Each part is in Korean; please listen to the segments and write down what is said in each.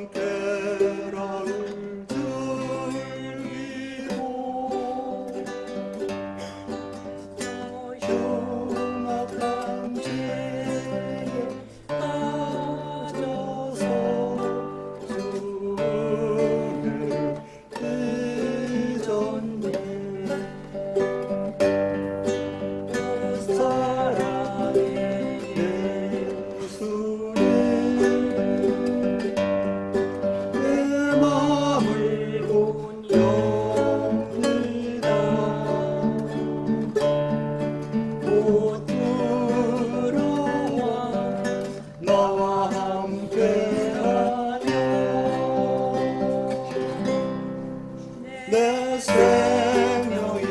계란을 들기로 흉악한 죄에 빠져서 주를 잊었네. 사랑의 예수님, 내 맘을 곧 엽니다. 곧 들어와 나와 함께하여 내 생명이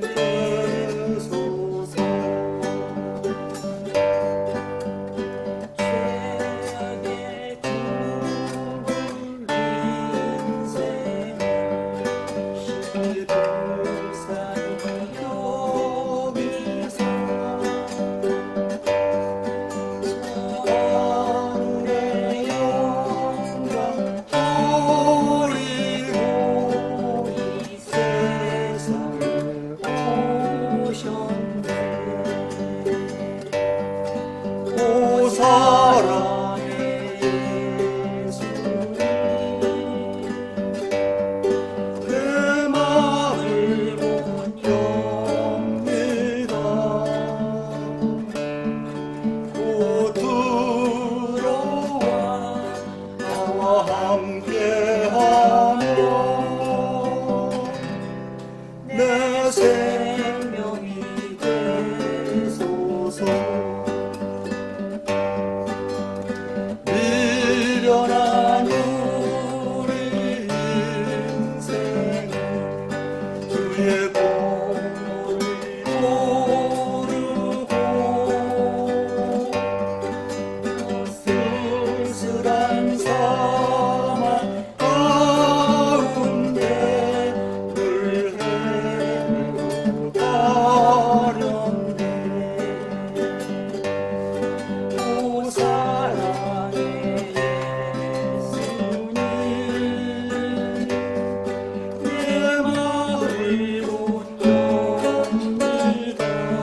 되소서. 죄악의 둥근 인생을 불쌍히 여기사 하늘의 영광 버리고 이 세상에 오셨네. 오 사랑의 예수님, 내 맘을 곧 엽니다. 곧 들어와 나와 함께하며 내 생명이 되소서. 미련한 우리 인생은 주의 공로를 모르고 쓸쓸한 사막 가운데 늘 헤매고 가렸네. 오 사랑의 예수님, 내 마음을 곧 엽니다.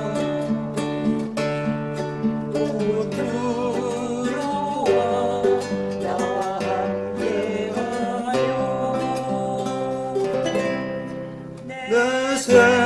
곧 들어와 나와 함께하여 내